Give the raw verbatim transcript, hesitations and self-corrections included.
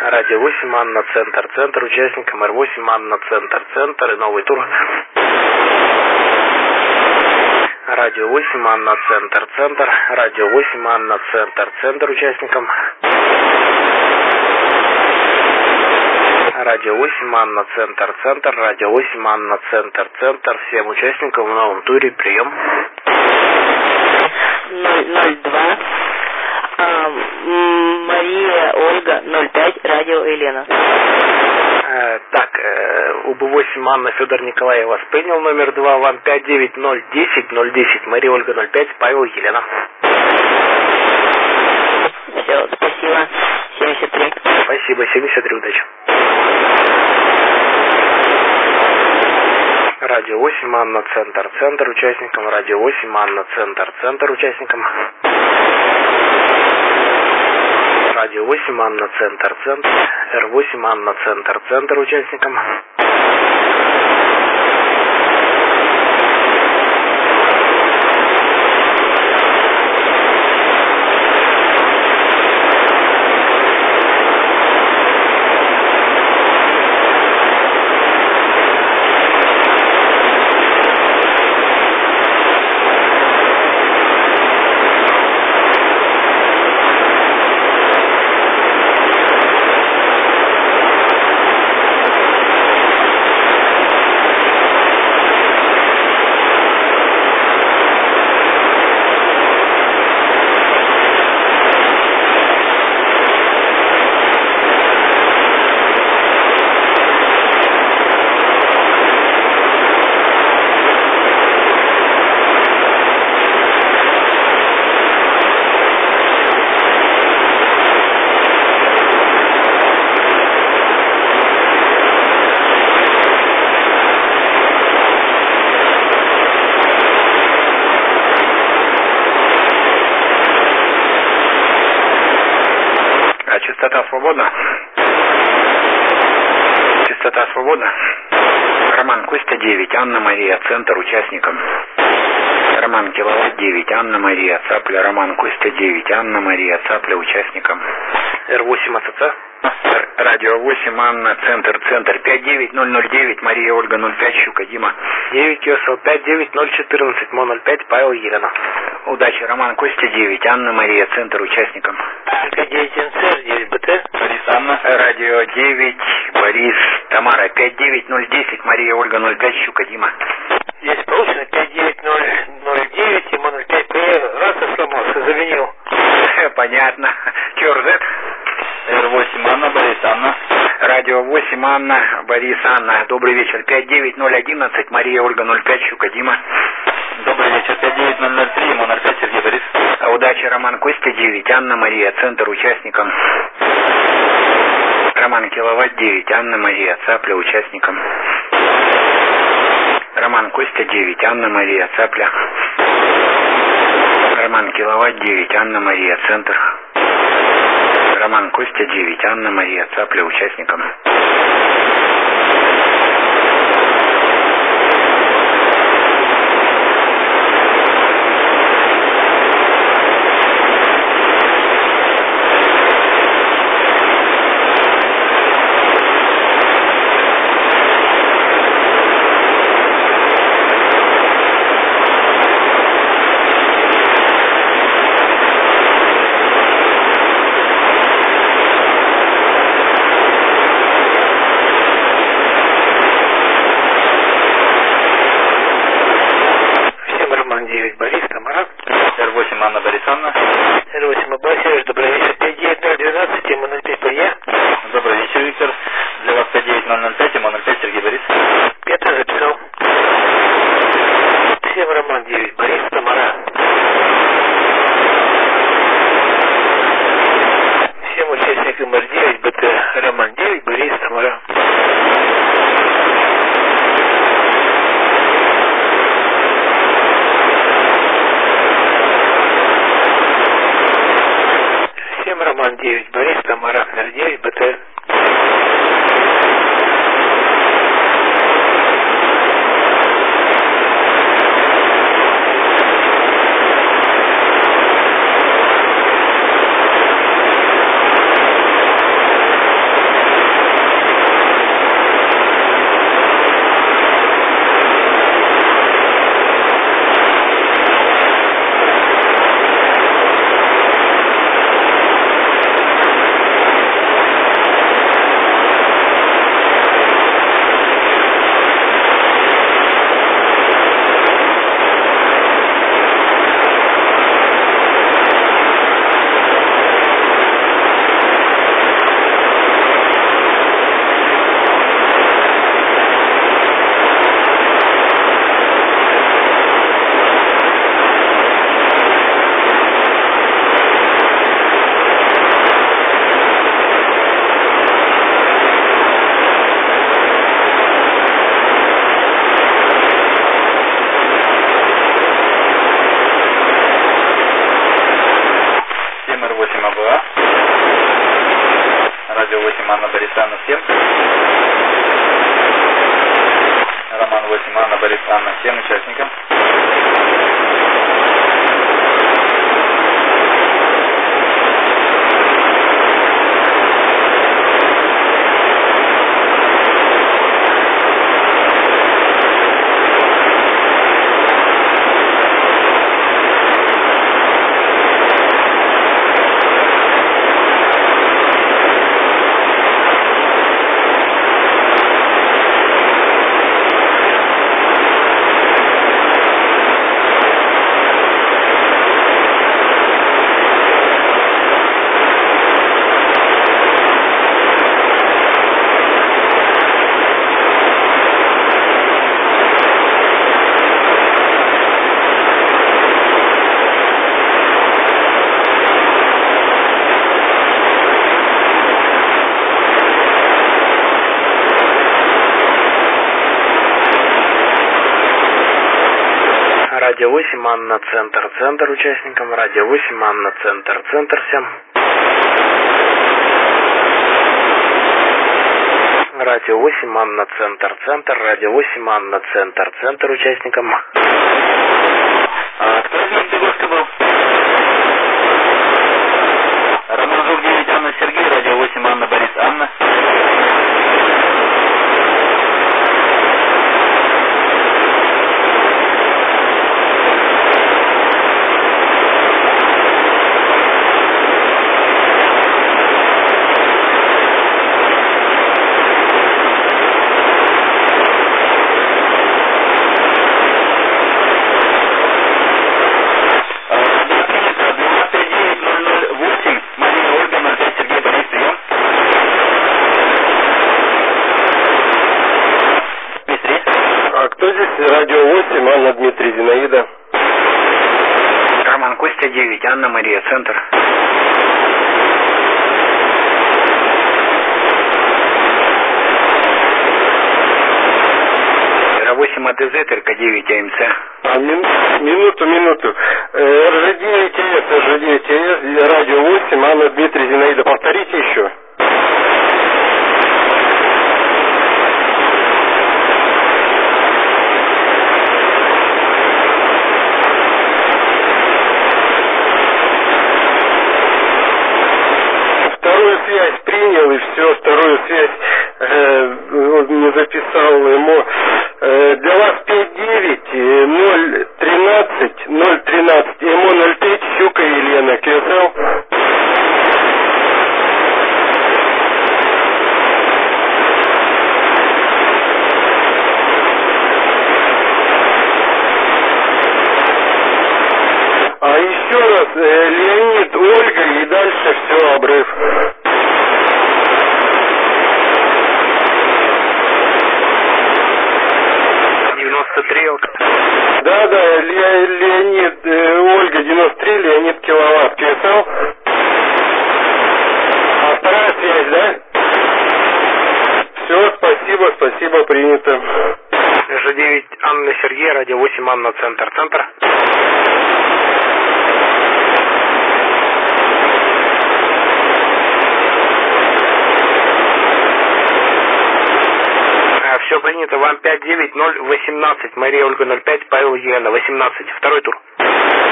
Радио восемь, Анна, центр, центр, участникам Р восемь, Анна, центр, центр и новый тур. Радио восемь, Анна, центр, центр, радио восемь, Анна, центр, центр, участникам. Радио восемь, Анна, центр, центр, радио восемь, Анна, центр, центр, всем участникам в новом туре прием. ноль ноль два. А, Мария, Ольга, ноль пять, радио Елена. Э, так, э, У Б восемь, Анна, Федор Николаев вас принял, номер два, вам пять девять ноль десять ноль десять, Мария, Ольга, ноль пять, Павел, Елена. Все, спасибо, семьдесят три. Спасибо, семьдесят три, удачи. Радио восемь, Анна, центр, центр, участникам. Радио восемь, Анна, центр, центр, участникам. Радио восемь, Анна, центр, центр, Р восемь, Анна, центр, центр, участникам. Частота свободна? Частота свободна? Роман, Костя, девять, Анна, Мария, центр, участникам. Роман, киловатт, девять, Анна, Мария, цапля, Роман, Костя, девять, Анна, Мария, цапля, участникам. Р восемь, АЦЦ. Радио восемь, Анна, центр, центр, пять девять ноль ноль девять, Мария, Ольга, ноль пять, Щука, Дима. девять, КСЛ, пять девять ноль четырнадцать, Мо, ноль пять, Павел, Елена. Удачи, Роман, Костя, девять, Анна, Мария, центр, участникам. пять девять эн цэ эр, девять бэ тэ. Борис, Анна. Радио девять, Борис, Тамара, пять девять ноль десять, Мария, Ольга, ноль пять, Щука, Дима. Здесь получено пять девять ноль ноль девять, Мо, ноль пять, раз сломался, заменил. Понятно. КРЗ. Р восемь, Анна, Борис, Анна. Радио восемь, Анна, Борис, Анна. Добрый вечер. пять девять ноль одиннадцать, Мария, Ольга, ноль пять, Щука, Дима. Добрый вечер. пять девять ноль ноль три, Мо, ноль пять, Сергей, Борис. Удачи, Роман, Костя, девять, Анна, Мария, центр, участникам. Роман, киловатт, девять, Анна, Мария, цапля, участникам. Роман, Костя, девять, Анна, Мария, цапля. Роман, киловатт, девять, Анна, Мария, центр. Роман, Костя, девять, Анна, Мария, цапля, участникам. Анна, Борис, Анна. Р восемь, Аббас, добрый вечер. пять девять ноль двенадцать, Мо, ноль пять, Пойя. Добрый вечер, Виктор. Для вас пять девять ноль ноль пять, Мо, ноль пять, Сергей, Борис. Петр записал. Всем, Роман, девять, Борис, Тамара. Всем участникам Р девять, бэ тэ, Роман, девять, Борис, Тамара. Роман девять, Борис, Тамара, Р девять, бэ тэ. радио восемь, Анна Борисовна Анна семь. Роман восемь, Анна Борисовна Анна семь участникам. Радио восемь, Анна, центр, центр участникам. Радио восемь, Анна, центр, центр всем. Радио восемь, Анна, центр, центр. Радио восемь, Анна, центр, центр участникам. А кто из Магнитогорска был? Роман девять, Анна Сергей, радио восемь, Анна Борис Анна. Радио восемь, Анна Дмитрий Зинаида. Роман Костя девять, Анна Мария, центр. восемь АТЗ, ТРК девять, АМЦ. А, мин, минуту, минуту. Э, эр жэ девять АС, эр жэ девять АС, радио восемь, Анна Дмитрий Зинаида. Повторите еще. Вторую связь принял, и все, вторую связь э, не записал ему. Э, для вас пять девять ноль тринадцать ноль тринадцать, ему ноль пять, Щука Елена, КСЛ. А еще раз, э, Леонид, Ольга, и дальше все, обрыв. девяносто три. Да, да, Ле, Леонид, э, Ольга, девяносто три, Леонид, киловатт, КСЛ. А вторая связь, да? Все, спасибо, спасибо, принято. эр жэ девять, Анна Сергей, радио восемь, Анна, центр, центр. Все принято, вам пять девять ноль восемнадцать, Мария Ольга ноль пять, Павел Елена восемнадцать, второй тур.